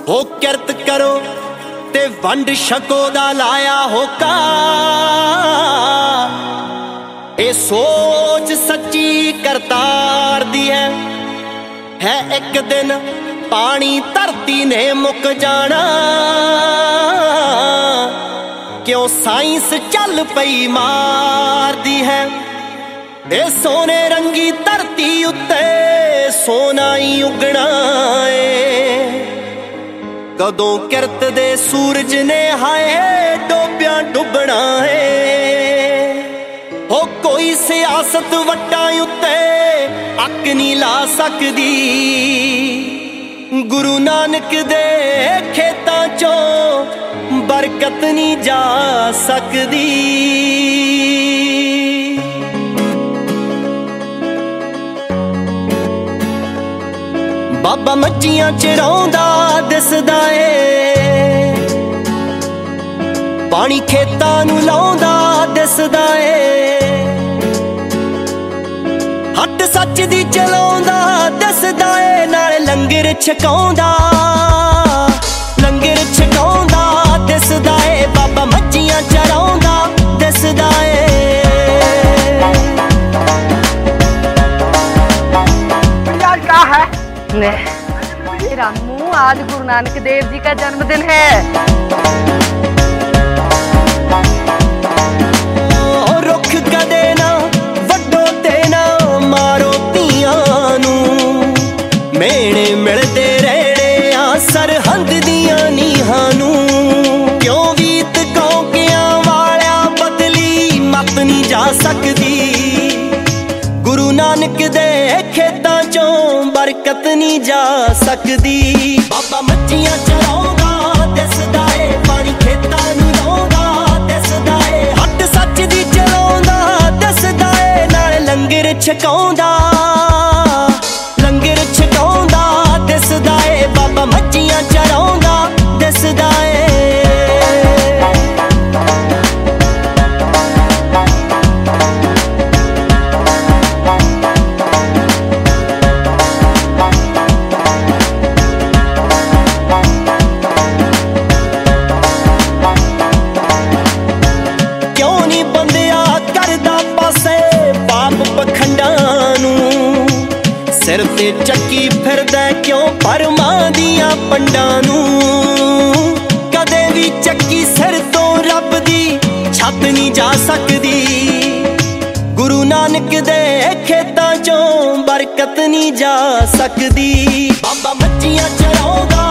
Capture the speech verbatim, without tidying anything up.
हो किरत करो ते वंड छको दा लाया होका। ए सोच सच्ची करतार दी है, है एक दिन पानी धरती ने मुक जाना। क्यों साइंस चल पई मार दी है, ए सोने रंगी धरती उत्ते सोना ही उगना है। कदों किरत दे सूरज ने हाय डोबिया डुबना है। हो कोई सियासत वट्टां उत्ते अक नहीं ला सकदी, गुरु नानक दे खेतां चों बरकत नहीं जा सकदी। बाबा मच्छियां चराउंदा दिसदा ए, पानी खेतां नूं लाउंदा दिसदा ए। हट सच दी चलाउंदा दिसदा ए, नाल लंगर छकाउंदा लंगर छकाउंदा दिसदा ए। बाबा मच्छियां चराउंदा दिसदा ए। यार क्या है रामू, आज गुरु नानक देव जी का जन्मदिन है। रुख कदे ना वड्डो ते ना मारो धीआं नूं, मेणे मिलदे रहणे आ सरहंद दियां नीहां नूं। क्यों वीत कौकियां वालिया बदली मत नहीं जा सकदी, गुरु नानक दे खेतां चों बरकत नहीं जा सकदी। बाबा मच्छियां चराउंदा दिसदा ए, पानी खेतां नूं लाउंदा दिसदा ए। हट सच दी चलाउंदा दिसदा ए, नाल लंगर छकाउंदा लंगर छकाउंदा दिसदा ए। बाबा मच्छियां चराउंदा दिसदा ए। सिर ते चक्की फिरदा क्यों परमां दियां पंडां नूं। कदे भी चक्की सिर तो रब दी छत नहीं जा सकदी, गुरु नानक दे खेतां चों बरकत नहीं जा सकदी। बाबा मच्छियां चराउंदा